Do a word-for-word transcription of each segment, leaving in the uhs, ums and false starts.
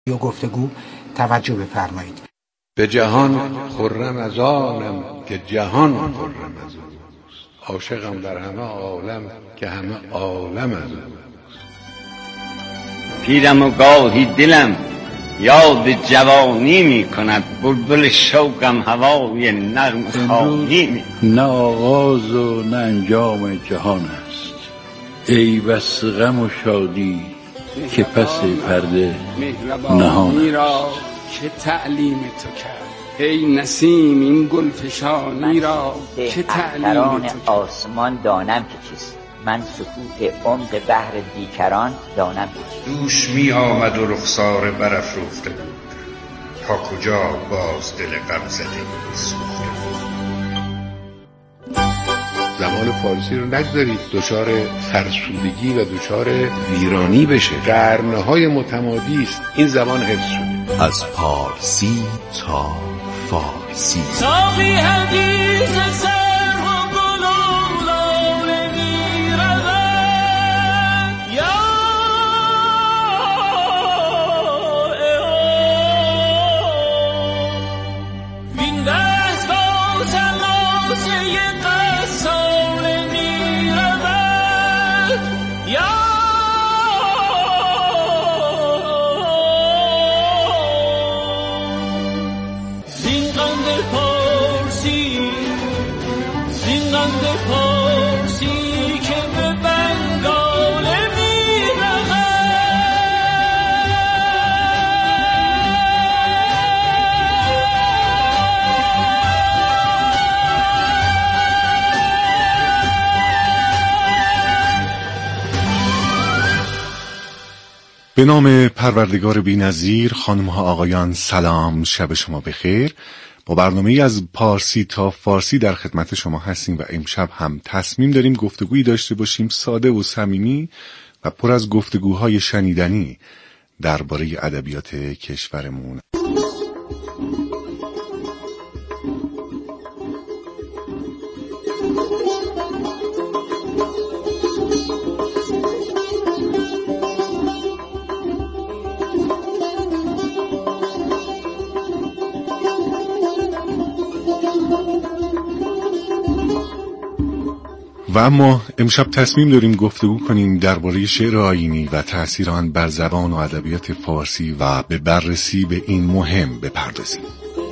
یا گفتگو توجه بفرمایید. به جهان خرم از آنم که جهان خرم از اوست، عاشقم در همه عالم که همه عالم از اوست. پیرم و گاهی دلم یاد جوانی می کند، بلبل شوقم هوای نغمه خوانی می کند. نه آغاز و نه انجام جهان است، ای بس غم و شادی که پس پرده نهان است. که تعلیم تو کرد ای نسیم این گلفشانی را، که تعلیم تو کرد. آسمان دانم که چیست، من سکوت عمق بحر بیکران دانم که چیست. دوش می آمد و رخسار برافروخته بود، تا کجا باز دل غم زده سوخته بود. زبان فارسی رو نگذارید دچار فرسودگی و دچار ویرانی بشه. قرنهای متمادی است این زبان حفظ شده. از پارسی تا فارسی. ساقی حدیث سر و گلولان میرود، یا وین دست با سلاسه قصال میرود، یا به نام پروردگار بی‌نظیر. خانم‌ها آقایان سلام، شب شما بخیر. با برنامه‌ای از پارسی تا فارسی در خدمت شما هستیم و امشب هم تصمیم داریم گفتگویی داشته باشیم ساده و صمیمی و پر از گفتگوهای شنیدنی درباره ادبیات کشورمون. و اما امشب تصمیم داریم گفتگو کنیم درباره شعر آیینی و تأثیر آن بر زبان و ادبیات فارسی و به بررسی به این مهم بپردازیم.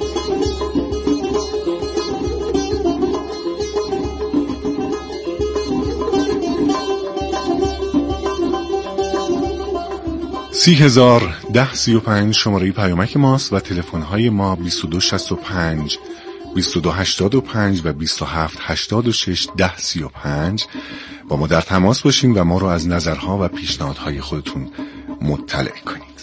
سی هزار ده سی و پنج شماره پیامک ماست و تلفن‌های ما بیست و دو شصت و پنج بیست و دو هشتاد و پنج و بیست و هفت هشتاد و شش ده سی و پنج. با ما در تماس باشین و ما رو از نظرها و پیشنهادهای خودتون مطلع کنید.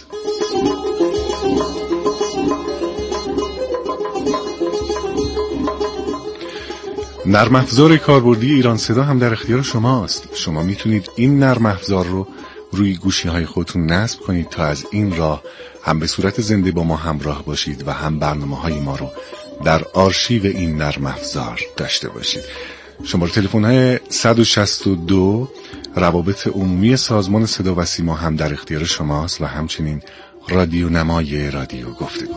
نرم افزار کاربردی ایران صدا هم در اختیار شماست. شما میتونید این نرم افزار رو روی گوشی های خودتون نصب کنید تا از این راه هم به صورت زنده با ما همراه باشید و هم برنامه های ما رو در آرشیو این نرم افزار داشته باشید. شماره تلفن های صد و شصت و دو روابط عمومی سازمان صدا و سیما هم در اختیار شماست و همچنین رادیو نمای رادیو گفتگو.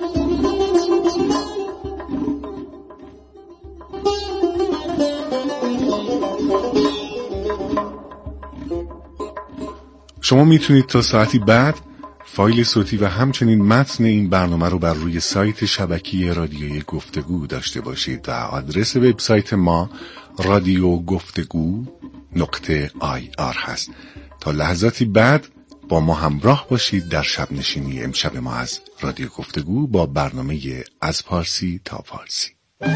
شما میتونید تا ساعتی بعد فایل صوتی و همچنین متن این برنامه رو بر روی سایت شبکه رادیوی گفتگو داشته باشید و آدرس وبسایت ما رادیو گفتگو نقطه آی آر هست. تا لحظاتی بعد با ما همراه باشید در شب نشینی امشب ما از رادیو گفتگو با برنامه از پارسی تا فارسی.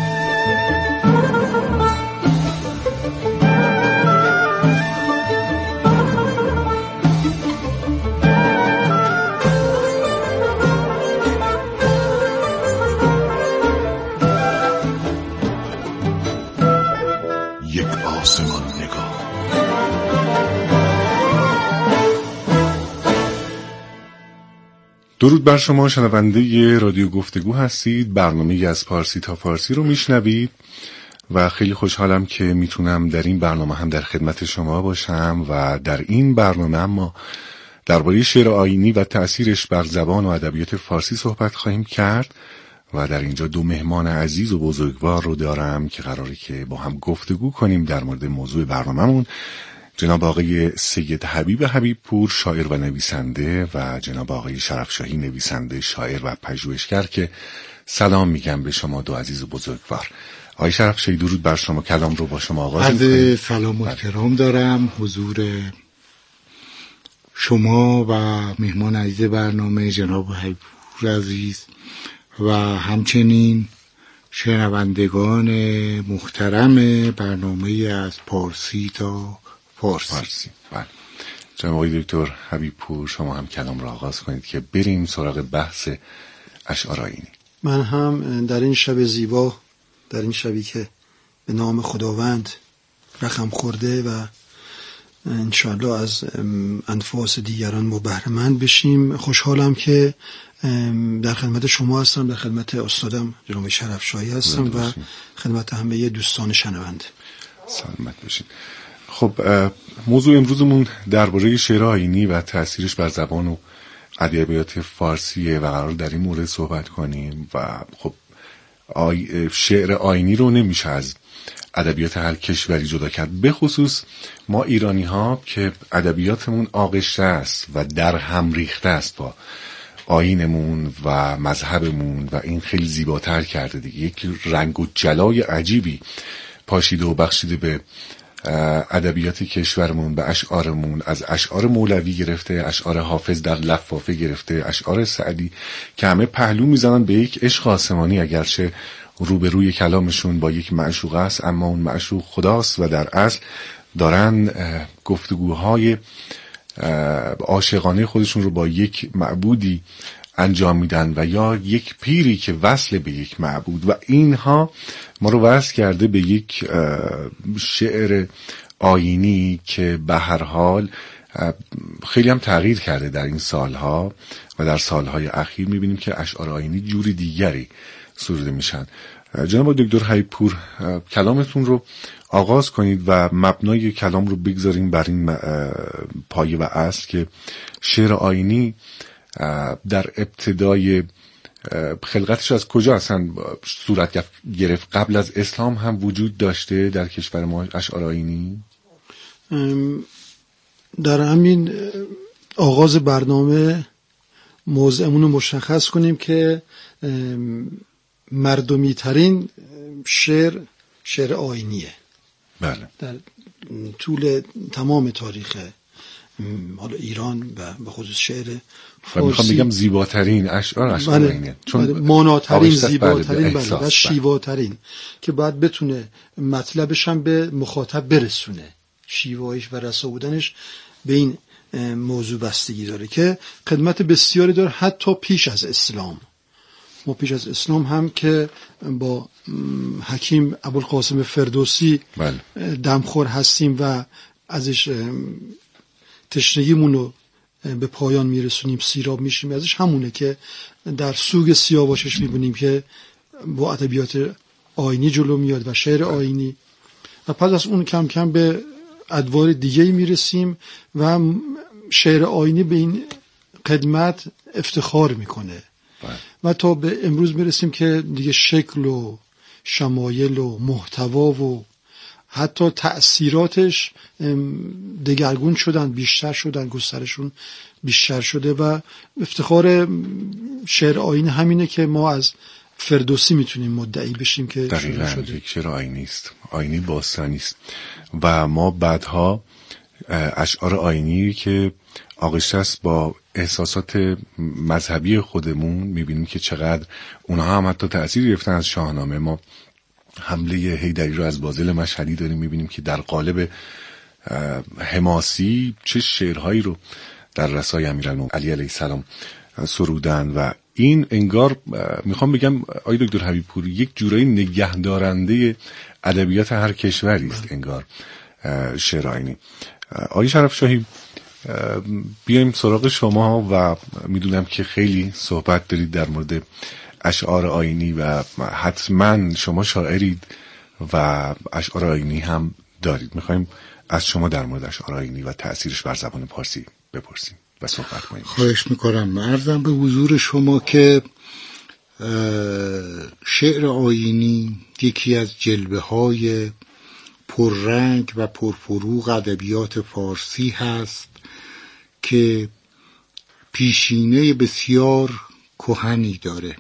آسمان نگاه. درود بر شما شنونده رادیو گفتگو هستید. برنامه از پارسی تا فارسی رو میشنوید و خیلی خوشحالم که میتونم در این برنامه هم در خدمت شما باشم و در این برنامه اما درباره شعر آیینی و تأثیرش بر زبان و ادبیات فارسی صحبت خواهیم کرد و در اینجا دو مهمان عزیز و بزرگوار رو دارم که قراره که با هم گفتگو کنیم در مورد موضوع برنامه‌مون. جناب آقای سید حبیب حبیب پور، شاعر و نویسنده، و جناب آقای شرفشاهی، نویسنده، شاعر و پژوهشگر، که سلام میگم به شما دو عزیز و بزرگوار. آقای شرفشاهی، درود بر شما. کلام رو با شما آغاز می‌کنیم. عرض سلام و احترام دارم حضور شما و مهمان عزیز برنامه جناب حبیب پور عزیز و همچنین شنوندگان محترم برنامه از پارسی تا فارسی. فارسی. بله. جناب آقای دکتر حبیب پور، شما هم کلام را آغاز کنید که بریم سراغ بحث اشعار آیینی. من هم در این شب زیبا، در این شبی که به نام خداوند رقم خورده و انشاءالله از انفاس دیگران ما بهره مند بشیم، خوشحالم که در خدمت شما هستم، در خدمت استادم جناب شرفشاهی هستم و خدمت همه دوستان شنونده. سلامت باشین. خب موضوع امروزمون درباره شعر آیینی و تأثیرش بر زبان و ادبیات فارسیه و قرار در این مورد صحبت کنیم. و خب آی... شعر آیینی رو نمیشه از ادبیات هر کشوری جدا کرد، به خصوص ما ایرانی ها که ادبیاتمون آغشته است و در هم ریخته است با آیینمون و مذهبمون و این خیلی زیباتر کرده دیگه. یک رنگ و جلای عجیبی پاشیده و بخشیده به ادبیات کشورمون، به اشعارمون، از اشعار مولوی گرفته، اشعار حافظ در لفافه گرفته، اشعار سعدی که همه پهلو میزنن به یک عشق آسمانی، اگرچه روبروی کلامشون با یک معشوق است، اما اون معشوق خداست و در اصل دارن گفتگوهای عاشقانه خودشون رو با یک معبودی انجام میدن و یا یک پیری که وصل به یک معبود، و اینها ما رو وصل کرده به یک شعر آیینی که به هر حال خیلی هم تغییر کرده در این سالها و در سالهای اخیر میبینیم که اشعار آیینی جوری دیگری سروده میشن. جناب دکتر حبیب پور، کلامتون رو آغاز کنید و مبنای کلام رو بگذاریم بر این پایه و اصل که شعر آیینی در ابتدای خلقتش از کجا اصلا صورت گرفت؟ قبل از اسلام هم وجود داشته در کشور ما اشعار آیینی؟ در همین آغاز برنامه موضوعمون رو مشخص کنیم که مردمی ترین شعر شعر آیینیه. بله. در طول تمام تاریخ حالا ایران و به خصوص شعر فارسی، و میخوام بگم زیباترین اشعار اشعار بله. آیینیه، چون بله. ماناترین، زیباترین، بله. بله. و شیواترین که باید بتونه مطلبش هم به مخاطب برسونه. شیوایش و رسا بودنش به این موضوع بستگی داره که خدمت بسیاری داره، حتی پیش از اسلام. ما پیش از اسلام هم که با حکیم ابوالقاسم فردوسی بله. دمخور هستیم و ازش تشنگیمون رو به پایان میرسونیم، سیراب میشیم ازش، همونه که در سوگ سیاوشش میبینیم که با ادبیات آیینی جلو میاد و شعر آیینی، و پس از اون کم کم به ادوار دیگه میرسیم و شعر آیینی به این خدمت افتخار میکنه و تا به امروز میرسیم که دیگه شکل و شمایل و محتوا و حتی تأثیراتش دگرگون شدن، بیشتر شدن، گسترشون بیشتر شده و افتخار شعر آیینی همینه که ما از فردوسی میتونیم مدعی بشیم که دقیقاً یک شعر آیینی است، آیینی باستانی است. و ما بعدها اشعار آیینی که آغشته است با احساسات مذهبی خودمون میبینیم که چقدر اونها هم حتی تأثیر گرفتن از شاهنامه. ما حمله حیدری رو از بازل مشهدی داریم، میبینیم که در قالب حماسی چه شعرهایی رو در رسای امیرالمومنین علی علیه السلام سرودن و این انگار میخوام بگم آقای دکتر حبیب پور یک جورایی نگهدارنده ادبیات هر کشوری است انگار شعر آیینی. آقای شرفشاهی، بیایم سراغ شما و میدونم که خیلی صحبت دارید در مورد اشعار آیینی و حتما شما شاعرید و اشعار آیینی هم دارید. میخوایم از شما در مورد اشعار آیینی و تأثیرش بر زبان پارسی بپرسیم. و صحبت کنیم. خواهش میکنم. عرضم به حضور شما که شعر آیینی یکی از جلوه های پررنگ و پرفروغ ادبیات فارسی هست که پیشینه بسیار کهنی داره.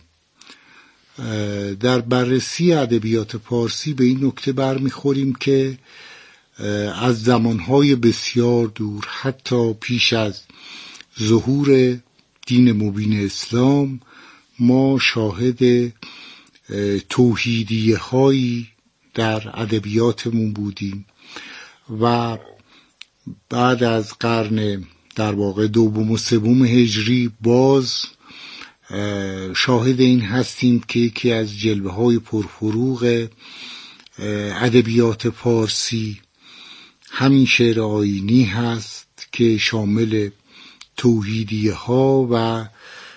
در بررسی ادبیات فارسی به این نکته برمیخوریم که از زمانهای بسیار دور، حتی پیش از ظهور دین مبین اسلام، ما شاهد توحیدیه هایی در ادبیاتمون بودیم و بعد از قرن در واقع دوم و سوم هجری باز شاهد این هستیم که یکی از جلوه های پرفروغ ادبیات فارسی همین شعر آیینی هست که شامل توحیدیه ها و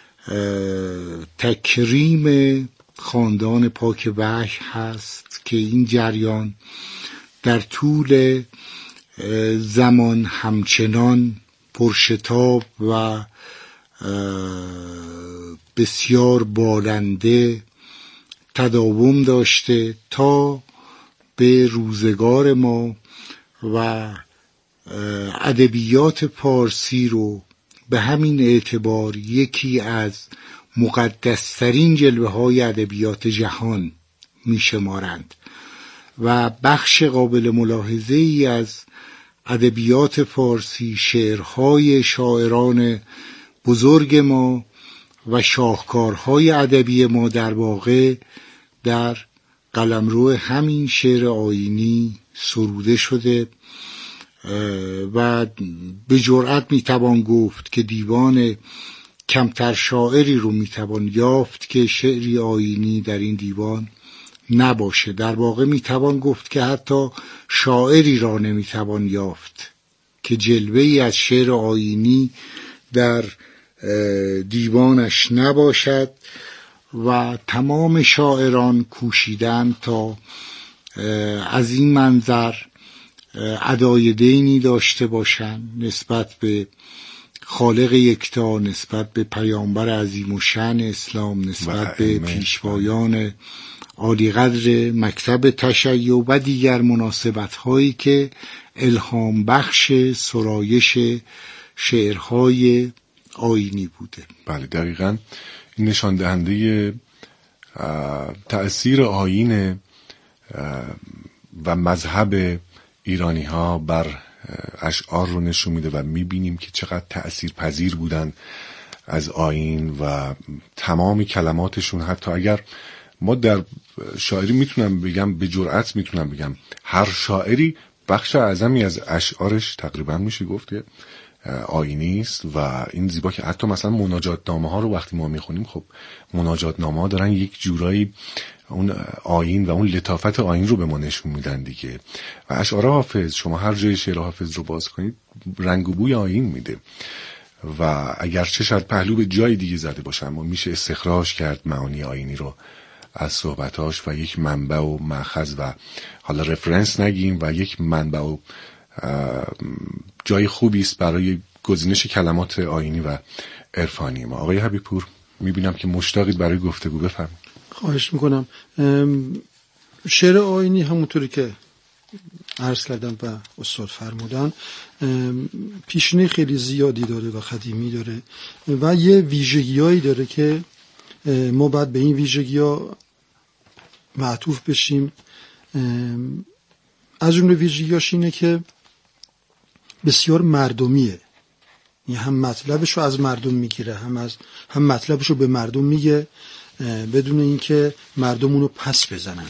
تکریم خاندان پاک وحی هست که این جریان در طول زمان همچنان پرشتاب و بسیار بالنده تداوم داشته تا به روزگار ما و ادبیات فارسی رو به همین اعتبار یکی از مقدسترین جلوه های ادبیات جهان می شمارند و بخش قابل ملاحظه ای از ادبیات فارسی، شعرهای شاعران بزرگ ما و شاهکارهای ادبی ما در واقع در قلمرو همین شعر آیینی سروده شده و به جرئت میتوان گفت که دیوان کمتر شاعری رو میتوان یافت که شعری آیینی در این دیوان نباشه. در واقع میتوان گفت که حتی شاعری را نمیتوان یافت که جلوه‌ای از شعر آیینی در دیوانش نباشد و تمام شاعران کوشیدن تا از این منظر ادای دینی داشته باشند نسبت به خالق یکتا، نسبت به پیامبر عظیم الشأن اسلام، نسبت به پیشوایان عالی قدر مکتب تشیع و دیگر مناسبت هایی که الهام بخش سرایش شعرهای آیینی بوده. بله دقیقاً این نشان دهنده تأثیر آیین و مذهب ایرانی ها بر اشعار رو نشون میده و میبینیم که چقدر تأثیر پذیر بودن از آیین و تمام کلماتشون. حتی اگر ما در شاعری میتونم بگم، به جرئت میتونم بگم، هر شاعری بخش اعظمی از اشعارش تقریبا میشه گفت آیینی است و این زیبا که حتی مثلا مناجات نامه ها رو وقتی ما میخونیم، خب مناجات نامه ها دارن یک جورایی اون آیین و اون لطافت آیین رو به ما نشون میدن دیگه. و اشعار حافظ، شما هر جای شعر حافظ رو باز کنید رنگ و بوی آیین میده و اگرچه شاید پهلو به جای دیگه زده باشه اما میشه استخراج کرد معانی آیینی رو از صحبتاش و یک منبع و مأخذ و حالا رفرنس نگیم و یک منبع و جای خوبی است برای گزینش کلمات آیینی و عرفانی ما. آقای حبیب پور میبینم که مشتاقید برای گفتگو، بفرمایید. خواهش میکنم. شعر آیینی همونطوری که عرض کردم و استاد فرمودن پیشینه خیلی زیادی داره و قدیمی داره و یه ویژگی‌هایی داره که ما باید به این ویژگی‌ها معطوف بشیم. از جمله ویژگی‌هاش اینه که بسیار مردمیه، یعنی هم مطلبش رو از مردم میگیره، هم از هم مطلبش رو به مردم میگه بدون اینکه مردم اونو پس بزنن.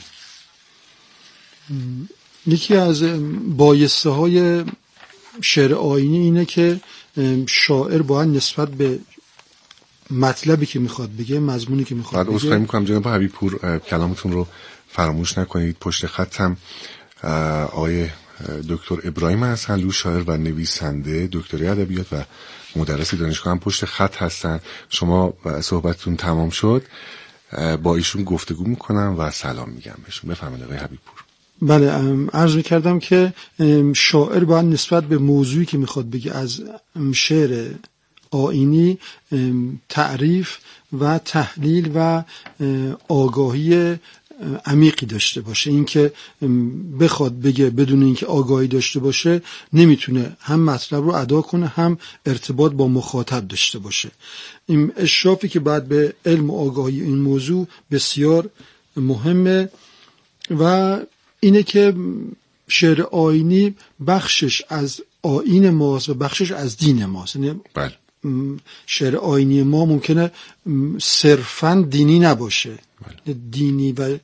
یکی از بایسته های شعر آیینی اینه که شاعر باید نسبت به مطلبی که میخواد بگه، مضمونی که میخواد بگه. بعد عذرخواهی میکنم جناب حبیب پور، کلامتون رو فراموش نکنید. پشت خطم آقای دکتر ابراهیم حسنلو، شاعر و نویسنده، دکتری ادبیات و مدرس دانشگاه هم پشت خط هستن. شما صحبتتون تمام شد با ایشون گفتگو میکنم و سلام میگم بهشون. بفرمایید آقای حبیب پور. بله، عرض میکردم که شاعر باید نسبت به موضوعی که میخواد بگه از شعر آیینی تعریف و تحلیل و آگاهی عمیقی داشته باشه. این که بخواد بگه بدون اینکه آگاهی داشته باشه نمیتونه هم مطلب رو ادا کنه هم ارتباط با مخاطب داشته باشه. این اشرافی که بعد به علم و آگاهی این موضوع بسیار مهمه و اینه که شعر آیینی بخشش از آیین ماست و بخشش از دین ماست. یعنی بله. شعر آیینی ما ممکنه صرفاً دینی نباشه. بله. دینی و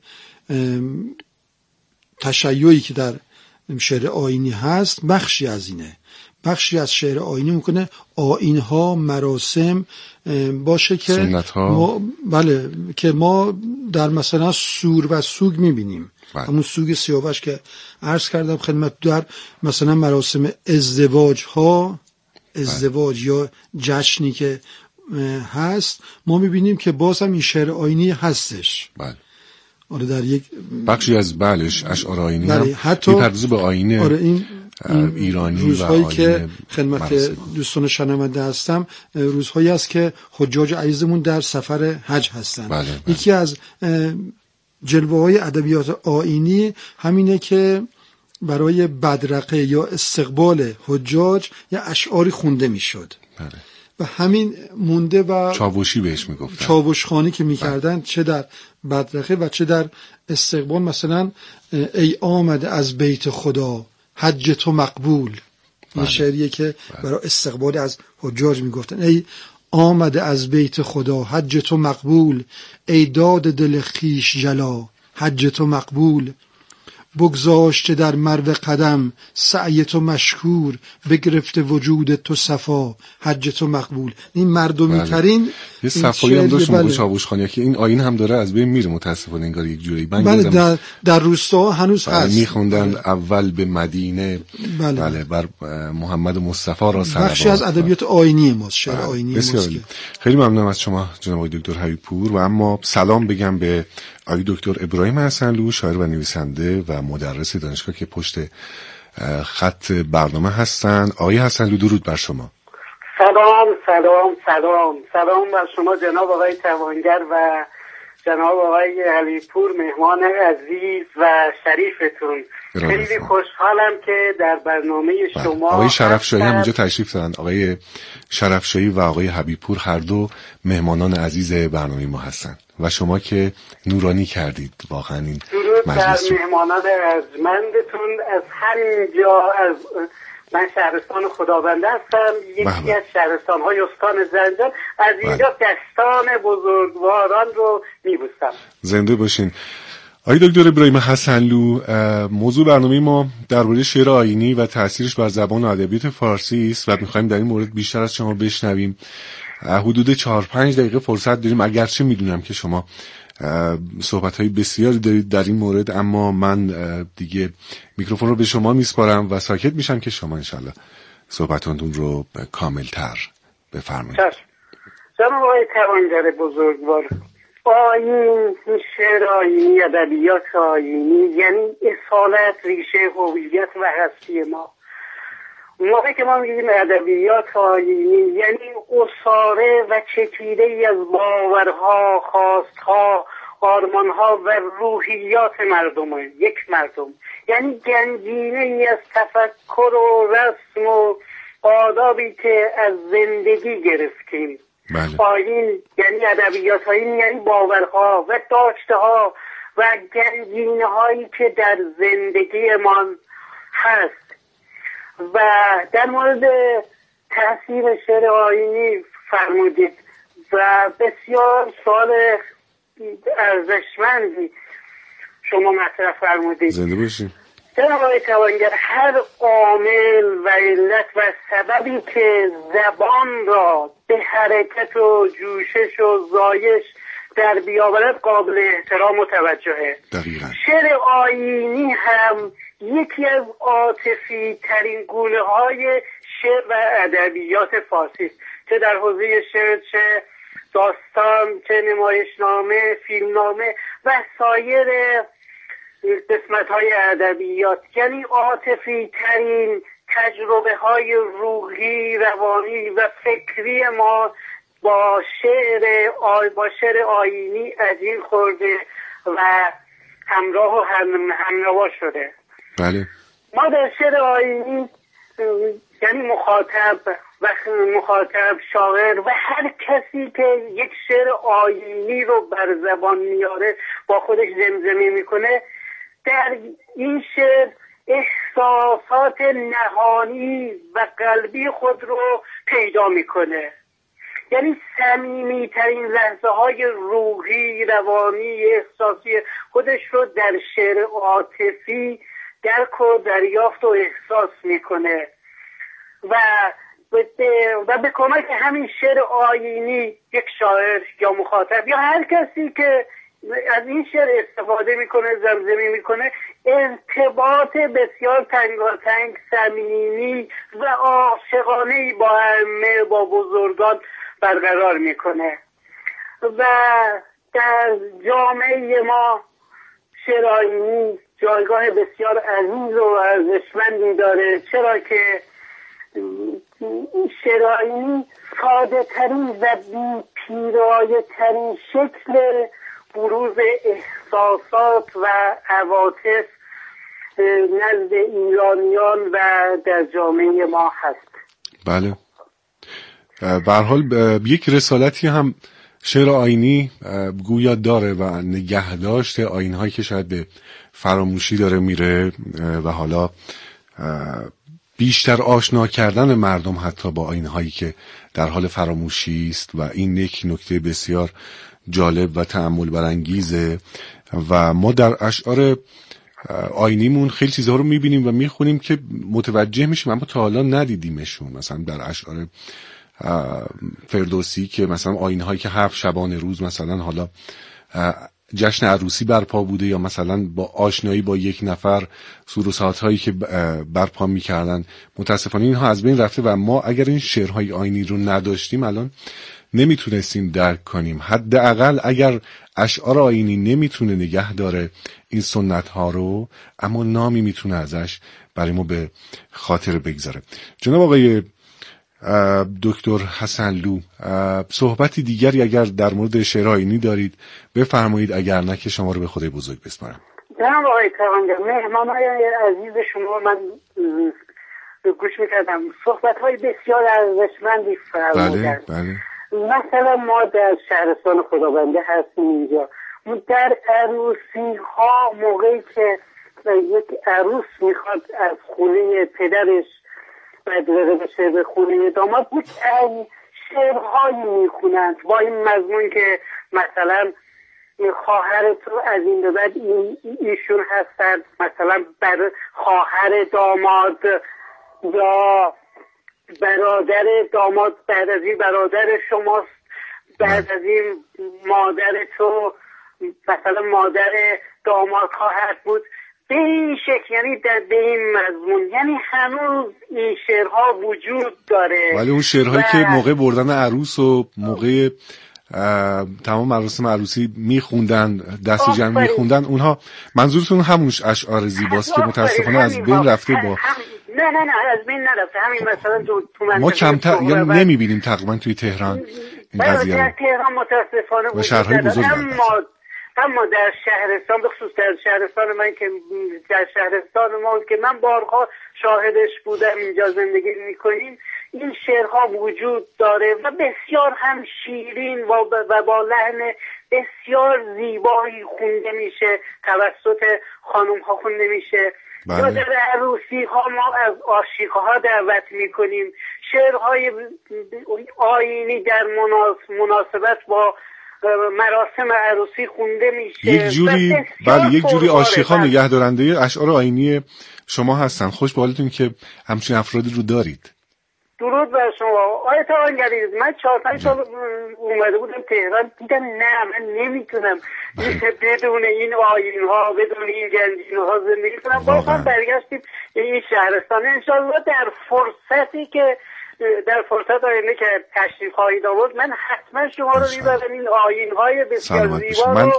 تشیعی که در شعر آیینی هست بخشی از اینه. بخشی از شعر آیینی ممکنه آیین‌ها، مراسم باشه که سنت‌ها، ما بله که ما در مثلا سور و سوگ می‌بینیم. بله. همون سوگ سیاوش که عرض کردم خدمت، در مثلا مراسم ازدواج ها ازدواج بله. یا جشنی که هست ما میبینیم که باز هم این شعر آیینی هستش. بله. آره در یک بخشی از بلش اشعار آیینی بله. هم حتی میپردازه به آیین آره این ایرانی روزهایی و که خدمت دوستان شنونده هستم روزهایی است که حجاج عزیزمون در سفر حج هستن. بله بله. یکی از جلوه های ادبیات آیینی همینه که برای بدرقه یا استقبال حجاج یا اشعاری خونده میشد. بله. و همین مونده و چاوشی بهش میگفتن، چاوش خوانی که میکردن چه در بدرقه و چه در استقبال. مثلا ای آمده از بیت خدا حج تو مقبول، این شعریه که برای استقبال از حجاج میگفتن. ای آمده از بیت خدا حج تو مقبول، ای داد دل خیش جلا حج تو مقبول، بگذاشته در مرو قدم سعی تو مشکور، بگرفته وجود تو صفا حج تو مقبول. این مردمی بله. ترین یه صفایی هم داشت موقع چاوشخانی که این آیین هم داره از بین میره متاسفانه انگار یک جوری. بله در, در روستا هنوز بله هست میخوندن بله. اول به مدینه بله, بله بر محمد مصطفی را صلوات. بخشی از ادبیات آیینی ماست، شعر بله. آیینی ماست. خیلی ممنونم از شما جناب دکتر حبیب پور. و اما سلام بگم به آقای دکتر ابراهیم حسنلو، شاعر و نویسنده و مدرس دانشگاه که پشت خط برنامه هستند. آقای حسنلو درود بر شما. سلام سلام سلام سلام بر شما جناب آقای توانگر و جناب آقای حبیب پور، مهمان عزیز و شریفتون. خیلی خوشحالم که در برنامه شما آقای شرفشاهی هم اینجا تشریف دارن. آقای شرفشاهی و آقای حبیب پور هر دو مهمانان عزیز برنامه ما هستند و شما که نورانی کردید واقعا این درود بر مهمانان ارجمندتون. از همینجا از من شهرستان خدابنده هستم، یکی از شهرستان‌های استان زنجان. از اینجا دستان بزرگواران رو می‌بوسم. زنده باشین. آقای دکتر ابراهیم حسنلو، موضوع برنامه ما درباره شعر آیینی و تأثیرش بر زبان و ادبیات فارسی است و می‌خوایم در این مورد بیشتر از شما بشنویم. حدود چهار پنج دقیقه فرصت داریم، اگرچه میدونم که شما صحبت‌های بسیاری دارید در این مورد، اما من دیگه میکروفون رو به شما میسپارم و ساکت میشم که شما انشالله صحبتاتون رو کاملتر بفرمایید. جناب آقای توانگر بزرگوار، آیین، شعر آیینی، ادبیات آیینی یعنی اصالت، ریشه هویت و هستی ما. موقعی که ما میگیم ادبیات آیینی یعنی اصاره و چکیده ای از باورها، خواستها، آرمانها و روحیات مردم، یک مردم، یعنی گنجینه ای از تفکر و رسم و آدابی که از زندگی گرفتیم. بله. آیین یعنی ادبیات آیین یعنی باورها و داشته‌ها و گنجینه هایی که در زندگیمان هست. و در مورد تاثیر شعر آیینی فرمودید و بسیار سوال ارزشمندی شما مطرح فرمودید. زنده باشید. جناب آقای توانگر، هر عامل و علت و سببی که زبان را به حرکت و جوشش و زایش در بیاورد قابل احترام و توجهه. دقیقاً. شعر آیینی هم یکی از عاطفی ترین گونه های شعر و ادبیات فارسی است، چه در حوزه شعر، چه داستان، چه نمایشنامه، فیلمنامه و سایر قسمت های ادبیات. یعنی عاطفی ترین، تجربه های روحی، روانی و فکری ما با شعر آی با شعر آیینی عجین خورده و همراه و هم همنوا شده. بله. ما در شعر آیینی یعنی مخاطب و مخاطب شاعر و هر کسی که یک شعر آیینی رو بر زبان میاره با خودش زمزمه میکنه، در این شعر احساسات نهانی و قلبی خود رو پیدا میکنه. یعنی صمیمی ترین لحظه های روحی، روانی، احساسی خودش رو در شعر عاطفی درک و دریافت و احساس میکنه و و به کمک همین شعر آیینی یک شاعر یا مخاطب یا هر کسی که از این شعر استفاده میکنه، زمزمه میکنه، ارتباط بسیار تنگاتنگ، صمیمی و عاشقانه‌ای با همه، با بزرگان برقرار میکنه و در جامعه ما شعر آیینی جایگاه بسیار عزیز و ارزشمندی داره، چرا که شعر آیینی ساده ترین و بی پیرایه ترین شکل بروز احساسات و عواطف نزد ایرانیان و در جامعه ما هست. بله. به هر حال یک رسالتی هم شعر آیینی گویا داره و نگهداشت آیین‌هایی که شاید به فراموشی داره میره و حالا بیشتر آشنا کردن مردم حتی با آیین‌هایی که در حال فراموشی است و این یک نکته بسیار جالب و تأمل برانگیزه و ما در اشعار آیینیمون خیلی چیزها رو میبینیم و میخونیم که متوجه میشیم اما تا حالا ندیدیمشون. مثلا در اشعار فردوسی که مثلا آیین‌هایی که هفت شبانه روز مثلا حالا جشن عروسی برپا بوده یا مثلا با آشنایی با یک نفر سور و ساعت‌هایی که برپا می‌کردن، متاسفانه اینها از بین رفته و ما اگر این شعرهای آیینی رو نداشتیم الان نمیتونستیم درک کنیم. حداقل اگر اشعار آیینی نمیتونه نگه داره این سنت‌ها رو، اما نامی میتونه ازش برای ما به خاطر بگذاره. جناب آقای دکتر حسنلو، صحبتی دیگری اگر در مورد شعر آیینی دارید بفرمایید، اگر نه که شما رو به خدای بزرگ بسپارم. جناب آقای توانگر، مهمانای عزیز شما من گوش میکردم، صحبت‌های بسیار ارزشمندی فرمودن. بله بله. مثلا ما در شهرستان خدابنده هستیم اینجا، در عروسی ها موقعی که یک عروس میخواد از خونه پدرش مدرسه بشه به خونه داماد بود، شعرهایی میخونند با این مضمون که مثلا خواهر تو از این به بعد این ایشون هستن، مثلا بر خواهر داماد یا برادر داماد بعد از این برادر شماست، بعد از این مادر تو مثلا مادر داماد خواهد بود، به این شکل، یعنی در به این مضمون، یعنی هنوز این شعرها وجود داره. ولی اون شعرهایی و... که موقع بردن عروس و موقع تمام مراسم عروسی میخوندن، دست جمع میخوندن، اونها منظورتون همون اشعار زیباست که متاسفانه از بین رفته با نه نه نه از بین نرفته. همین مثلا تو ما کمتر یعنی نمیبینیم تقریبا توی تهران این قضیه در تهران متاسفانه و شهرهای بزرگ، اما اما در شهرستان، به خصوص در شهرستان من که در شهرستان ما که من بارها شاهدش بودم اینجا زندگی میکنیم، این شعرها وجود داره و بسیار هم شیرین و با لحن بسیار زیبایی خونده میشه، توسط خانم ها خونده میشه. یا در عروسی ها ما از عاشقه ها دعوت میکنیم، شعرهای آیینی در مناسبت با مراسم عروسی خونده میشه. یک جوری بله یک جوری عاشقا نگهدارنده اشعار آیینی شما هستن. خوش به حالتون که همچین افرادی رو دارید. درود بر شما. آیا توانگری، من چهار پنج سال اومده بودم تهران، دیدم نه من نمیتونم بدون این آیین ها، بدون این گنجین ها زندگی کنم. باز برگشتیم این شهرستان. انشالله در فرصتی که در فرصت آینده که تشریف خواهید آورد، من حتما شما رو میبرم این آیین های بسیار زیبا رو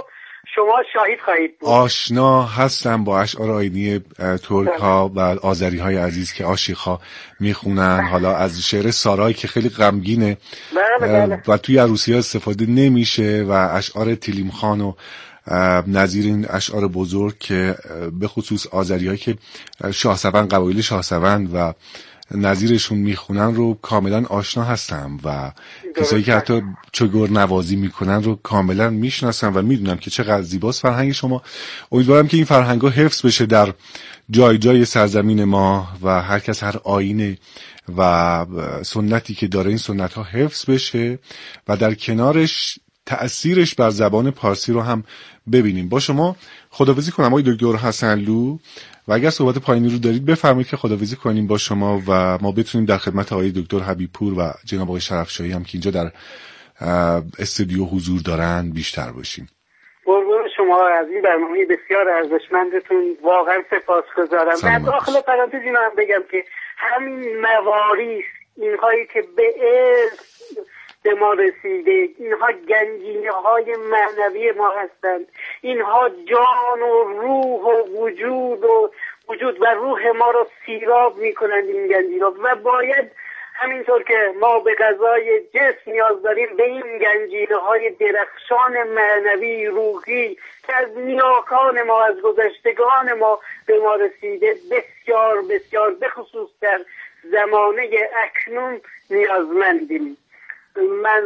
شما شاهد خواهید بود. آشنا هستم با اشعار آیینی ترک ها و آذری های عزیز که عاشق‌ها میخونن، حالا از شعر سارای که خیلی غمگینه و توی عروسی ها استفاده نمیشه و اشعار تیلیم خان و نظیر این اشعار بزرگ که به خصوص آذری هایی که شاهسوند، قبایل شاهسوند و نظیرشون میخونن رو کاملا آشنا هستم و کسایی که حتی چگور نوازی میکنن رو کاملا میشناسم و میدونم که چقدر زیباست فرهنگ شما. امیدوارم که این فرهنگ ها حفظ بشه در جای جای سرزمین ما و هر کس هر آیین و سنتی که داره این سنت ها حفظ بشه و در کنارش تأثیرش بر زبان پارسی رو هم ببینیم. با شما خداحافظی کنم آقای دکتر حسنلو و اگر صحبت پایینی رو دارید بفرمایید که خداحافظی کنیم با شما و ما بتونیم در خدمت آقای دکتر حبیب پور و جناب آقای شرفشاهی هم که اینجا در استودیو حضور دارن بیشتر باشیم. قربان شما، از این برنامه بسیار ارزشمندتون واقعا سپاسگزارم. در داخل پرانتز اینو هم بگم که همین مواریث، اینهایی که به ارث به ما رسیده، اینها گنجینه های معنوی ما هستند، اینها جان و روح و وجود و وجود و روح ما را سیراب میکنند این گنجینه و باید همینطور که ما به غذای جسم نیاز داریم به این گنجینه های درخشان معنوی روحی که از نیاکان ما، از گذشتگان ما به ما رسیده بسیار بسیار به خصوص در زمانه اکنون نیازمندیم. من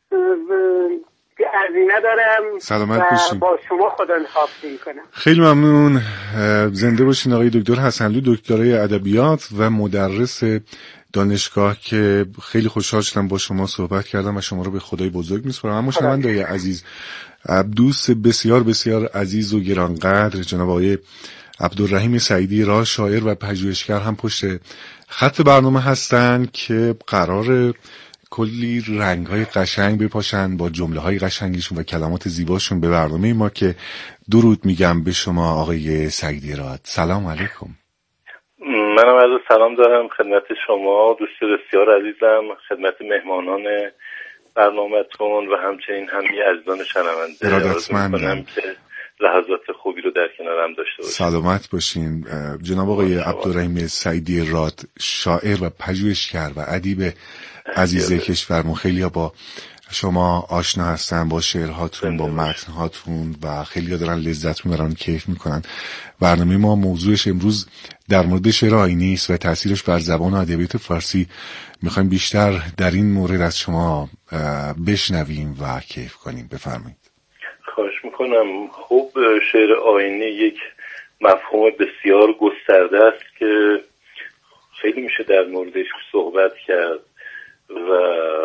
عرضی ندارم سلامت باشین. با شما خدا حافظی میکنم. خیلی ممنون. زنده باشین آقای دکتر حسنلو، دکترای ادبیات و مدرس دانشگاه که خیلی خوشحال شدم با شما صحبت کردم و شما رو به خدای بزرگ میسپارم. اما شنونده‌های عزیز، دوست بسیار بسیار عزیز و گرانقدر جناب آقای عبدالرحیم سعیدی راد، شاعر و پژوهشگر هم پشت خط برنامه هستن که قرار کلی رنگ‌های قشنگ بپاشن با جمله‌های قشنگشون و کلمات زیباشون به برنامه ما که درود میگم به شما آقای سعیدی راد. سلام علیکم. منم عرض سلام دارم خدمت شما دوست بسیار عزیزم، خدمت مهمانان برنامه‌تون و همچنین همه عزیزان شنونده. ارادتمندم که لحظات خوبی رو در کنارم داشته باشید. سلامت باشین. جناب آقای عبدالرحیم سعیدی راد، شاعر و پژوهشگر و ادیب عزیز کشورمون، خیلی ها با شما آشنا هستن، با شعرهاتون، با متنهاتون و خیلی ها دارن لذت میبرن، کیف میکنن. برنامه ما موضوعش امروز در مورد شعر آیینی است و تأثیرش بر زبان و ادبیات فارسی. میخوایم بیشتر در این مورد از شما بشنویم و کیف کنیم. بفرمایید. خواهش میکنم. خب شعر آیینی یک مفهوم بسیار گسترده است که خیلی میشه در موردش صحبت کرد و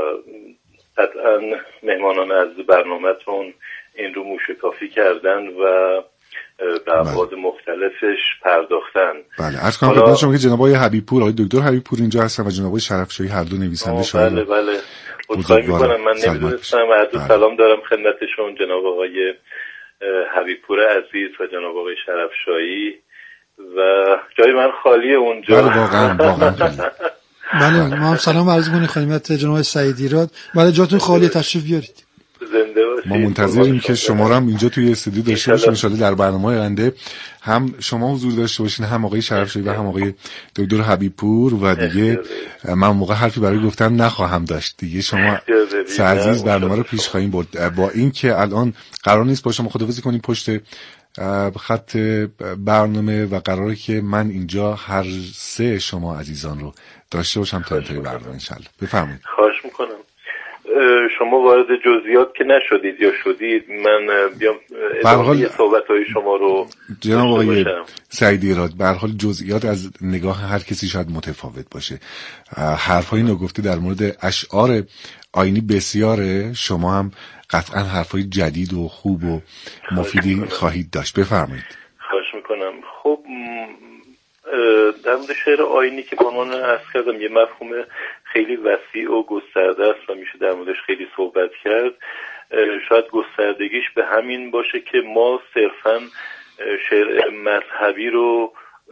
قطعا مهمانان از برنامه‌تون این رو موشکافی کردن و به ابعاد مختلفش پرداختن. بله، عرض کنم خدمت شما که جناب آقای حبیب پور، آقای دکتر حبیب پور اینجا هستن و جناب آقای شرفشاهی هر دو نویسنده شاعر. بله بله. عذرخواهی میکنم من نمیدونستم. هر دو سلام دارم خدمتشون، جناب آقای حبیب پور عزیز و جناب آقای شرفشاهی و جای من خالیه اونجا. بله واقعا واقعا. بله ما هم سلام عرض می‌کنیم خدمت جناب سعیدی راد. بله جاتون خالی، تشریف بیارید. زنده باشید. ما منتظریم که شما رو هم اینجا توی استودیو داشته باشیم ان شاءالله در برنامه‌های آینده هم شما حضور داشته باشین، هم آقای شرفشاهی و هم آقای دکتر حبیب پور و دیگه من موقع حرفی برای گفتن نخواهم داشت دیگه. شما سه عزیز برنامه رو پیش خواهیم برد. با این که الان قرار نیست با شما خداحافظی کنیم پشت خط برنامه و قراره که من اینجا هر سه شما عزیزان رو داشته باشم تا انتهای برنامه انشالله. بفرمایید. خواهش میکنم. شما وارد جزئیات که نشدید یا شدید، من بیام ادامه صحبت‌های شما رو جناب آقای سعیدی راد. به هر حال جزئیات از نگاه هر کسی شاید متفاوت باشه. حرفای نگفته در مورد اشعار آیینی بسیاره، شما هم قطعا حرفای جدید و خوب و مفیدی خواهید داشت. بفرمایید. خواهش میکنم. خب در مورد شعر آیینی که با من عرض کردم یه مفهوم خیلی وسیع و گسترده است و میشه در موردش خیلی صحبت کرد. شاید گستردگیش به همین باشه که ما صرفاً شعر مذهبی رو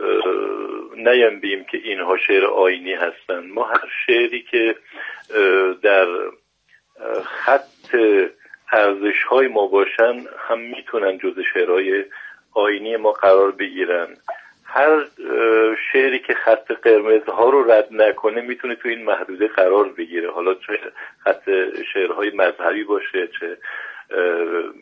نیم بیم که اینها شعر آیینی هستن. ما هر شعری که در خط ارزش های ما باشن هم میتونن جزء شعرهای آیینی ما قرار بگیرن. هر شعری که خط قرمزها رو رد نکنه میتونه تو این محدوده قرار بگیره، حالا چه خط شعرهای مذهبی باشه چه